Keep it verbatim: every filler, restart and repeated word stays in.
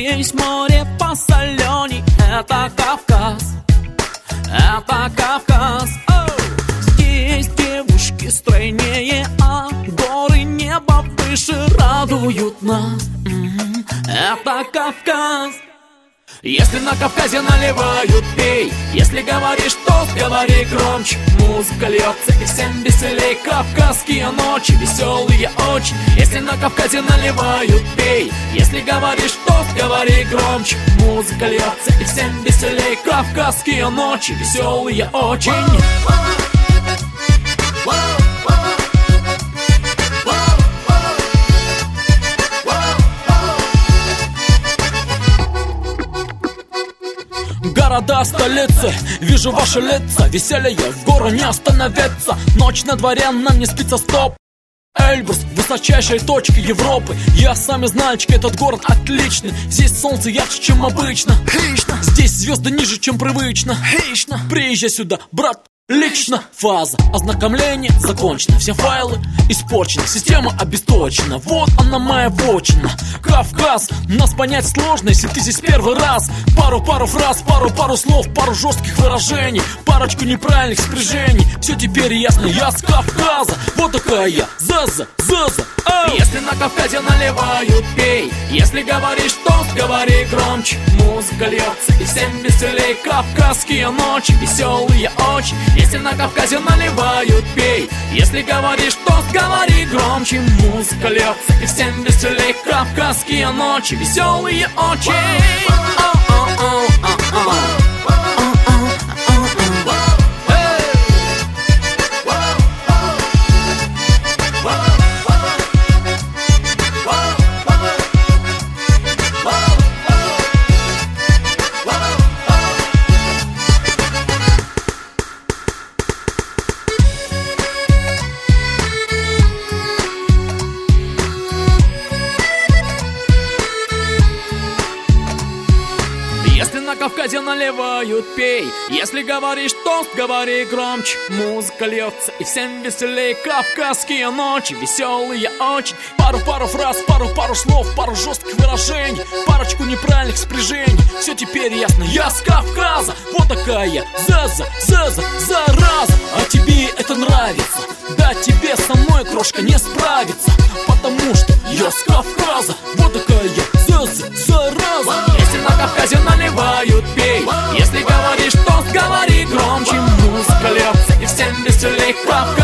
Здесь море посоленей, это Кавказ, это Кавказ. Оу! Здесь девушки стройнее, а горы небо выше радуют нас. М-м-м. Это Кавказ. Если на Кавказе наливают, пей. Если говоришь тост, говори громче. Музыка льется и всем веселей. Кавказские ночи, веселые очень. Если на Кавказе наливают, пей. Если говоришь тост, говори громче. Музыка льется и всем веселей. Кавказские ночи, веселые очень. Города, столицы, вижу ваши лица. Веселье в гору не остановится. Ночь на дворе, нам не спится, стоп. Эльбрус, высочайшей точки Европы. Я сами знальчик, этот город отличный. Здесь солнце ярче, чем обычно. Здесь звезды ниже, чем привычно. Приезжай сюда, брат. Лично фаза ознакомления закончена. Все файлы испорчены, система обесточена. Вот она моя вотчина. Кавказ, нас понять сложно, если ты здесь первый раз. Пару-пару фраз, пару-пару слов, пару жестких выражений, парочку неправильных спряжений. Все теперь ясно, я с Кавказа. Вот такая я, заза, заза. Ау! Если на Кавказе наливают, пей. Если говоришь тост, говори громче. Музыка льется и всем веселей. Кавказские ночи, веселые очень. Если на Кавказе наливают, пей. Если говоришь тост, говори громче. Музыка льется и всем веселей. Кавказские ночи, веселые очень. Если на Кавказе наливают, пей. Если говоришь тост, говори громче. Музыка льется и всем веселей. Кавказские ночи, веселые очень. Пару-пару фраз, пару-пару слов, пару жестких выражений, парочку неправильных спряжений. Все теперь ясно, я с Кавказа. Вот такая я, заза, заза, зараза. А тебе это нравится? Да тебе со мной, крошка, не справится. Потому что я с Кавказа. Вот такая я, заза, зараза. Если на Кавказе наливают, пей. Если говоришь тост, говори громче. Музыка льется и всем веселей. Кавказ